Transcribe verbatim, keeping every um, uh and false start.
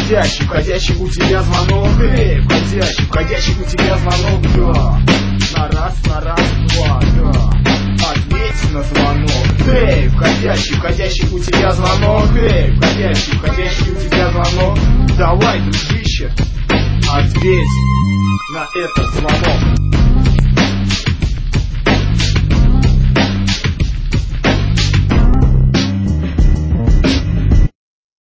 входящий, входящий у тебя звонок. Эй, входящий, входящий у тебя звонок. Да, на раз, на раз, два, да. Ответь на звонок. Эй, входящий, входящий у тебя звонок. Эй, входящий, входящий у тебя звонок. Давай, дружище, ответь на этот звонок.